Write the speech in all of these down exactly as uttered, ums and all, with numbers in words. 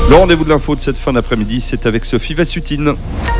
Le rendez-vous de l'info de cette fin d'après-midi, c'est avec Sophie Vassutine.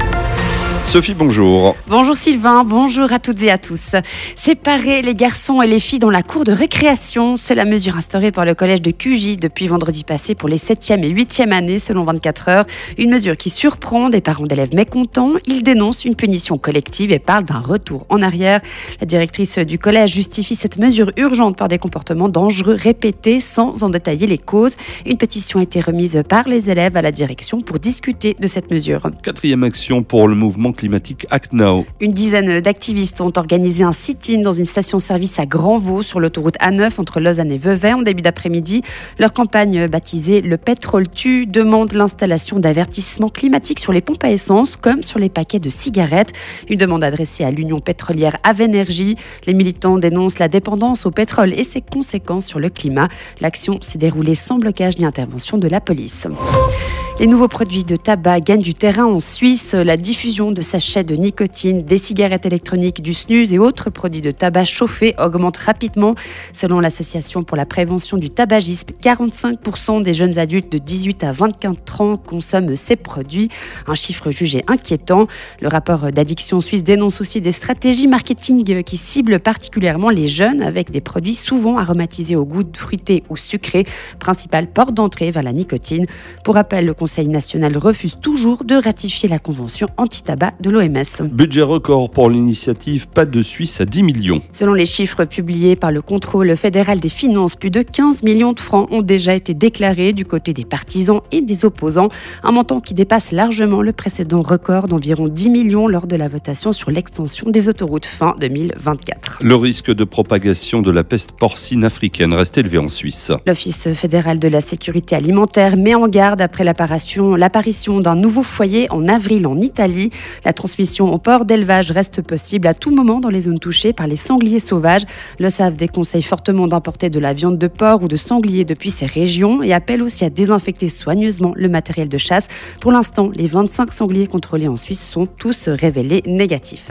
Sophie, bonjour. Bonjour Sylvain, bonjour à toutes et à tous. Séparer les garçons et les filles dans la cour de récréation, c'est la mesure instaurée par le collège de Cugy depuis vendredi passé pour les septième et huitième années selon vingt-quatre heures. Une mesure qui surprend des parents d'élèves mécontents. Ils dénoncent une punition collective et parlent d'un retour en arrière. La directrice du collège justifie cette mesure urgente par des comportements dangereux répétés sans en détailler les causes. Une pétition a été remise par les élèves à la direction pour discuter de cette mesure. Quatrième action pour le mouvement climatique Act Now. Une dizaine d'activistes ont organisé un sit-in dans une station-service à Grandvaux sur l'autoroute A neuf entre Lausanne et Vevey en début d'après-midi. Leur campagne baptisée « Le pétrole tue » demande l'installation d'avertissements climatiques sur les pompes à essence comme sur les paquets de cigarettes. Une demande adressée à l'Union pétrolière Avenergie. Les militants dénoncent la dépendance au pétrole et ses conséquences sur le climat. L'action s'est déroulée sans blocage ni intervention de la police. Les nouveaux produits de tabac gagnent du terrain en Suisse. La diffusion de sachets de nicotine, des cigarettes électroniques, du snus et autres produits de tabac chauffés augmente rapidement. Selon l'Association pour la prévention du tabagisme, quarante-cinq pour cent des jeunes adultes de dix-huit à vingt-quatre ans consomment ces produits. Un chiffre jugé inquiétant. Le rapport d'Addiction Suisse dénonce aussi des stratégies marketing qui ciblent particulièrement les jeunes avec des produits souvent aromatisés au goût fruité ou sucré, principale porte d'entrée vers la nicotine. Pour rappel, le Le Conseil national refuse toujours de ratifier la convention anti-tabac de l'O M S. Budget record pour l'initiative Pas de Suisse à dix millions. Selon les chiffres publiés par le contrôle fédéral des finances, plus de quinze millions de francs ont déjà été déclarés du côté des partisans et des opposants. Un montant qui dépasse largement le précédent record d'environ dix millions lors de la votation sur l'extension des autoroutes fin deux mille vingt-quatre. Le risque de propagation de la peste porcine africaine reste élevé en Suisse. L'Office fédéral de la sécurité alimentaire met en garde après l'apparition l'apparition d'un nouveau foyer en avril en Italie. La transmission au port d'élevage reste possible à tout moment dans les zones touchées par les sangliers sauvages. Le S A V déconseille fortement d'importer de la viande de porc ou de sanglier depuis ces régions et appelle aussi à désinfecter soigneusement le matériel de chasse. Pour l'instant, les vingt-cinq sangliers contrôlés en Suisse sont tous révélés négatifs.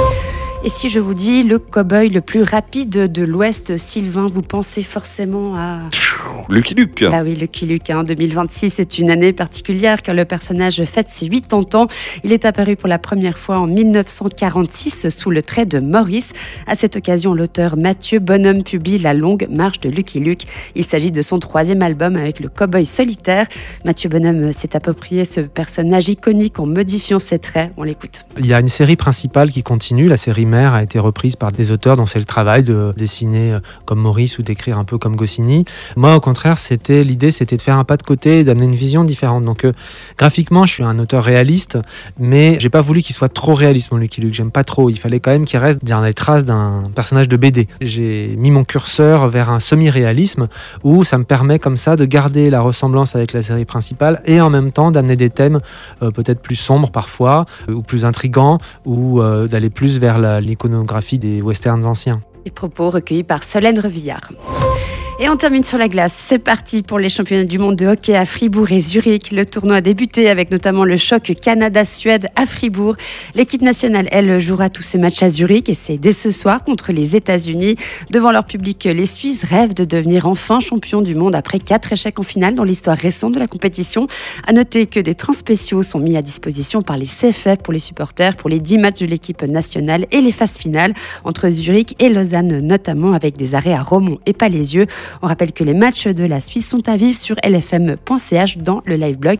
Et si je vous dis le cow-boy le plus rapide de l'Ouest, Sylvain, vous pensez forcément à... Lucky Luke. Bah oui, Lucky Luke. Hein. deux mille vingt-six est une année particulière car le personnage fête ses quatre-vingts ans. Il est apparu pour la première fois en dix-neuf cent quarante-six sous le trait de Maurice. À cette occasion, l'auteur Mathieu Bonhomme publie La longue marche de Lucky Luke. Il s'agit de son troisième album avec le cow-boy solitaire. Mathieu Bonhomme s'est approprié ce personnage iconique en modifiant ses traits. On l'écoute. Il y a une série principale qui continue. La série mère a été reprise par des auteurs dont c'est le travail de dessiner comme Maurice ou d'écrire un peu comme Goscinny. Moi, au contraire, c'était l'idée, c'était de faire un pas de côté et d'amener une vision différente. Donc, euh, graphiquement, je suis un auteur réaliste, mais j'ai pas voulu qu'il soit trop réaliste, mon Lucky Luke. J'aime pas trop. Il fallait quand même qu'il reste dans les traces d'un personnage de B D. J'ai mis mon curseur vers un semi-réalisme où ça me permet comme ça de garder la ressemblance avec la série principale et en même temps d'amener des thèmes euh, peut-être plus sombres parfois, euh, ou plus intrigants, ou euh, d'aller plus vers la, l'iconographie des westerns anciens. Les propos recueillis par Solène Revillard. Et on termine sur la glace. C'est parti pour les championnats du monde de hockey à Fribourg et Zurich. Le tournoi a débuté avec notamment le choc Canada-Suède à Fribourg. L'équipe nationale, elle, jouera tous ses matchs à Zurich et c'est dès ce soir contre les États-Unis. Devant leur public, les Suisses rêvent de devenir enfin champions du monde après quatre échecs en finale dans l'histoire récente de la compétition. À noter que des trains spéciaux sont mis à disposition par les C F F pour les supporters pour les dix matchs de l'équipe nationale et les phases finales entre Zurich et Lausanne, notamment avec des arrêts à Romont et Palaisieux. On rappelle que les matchs de la Suisse sont à vivre sur l f m point c h dans le live blog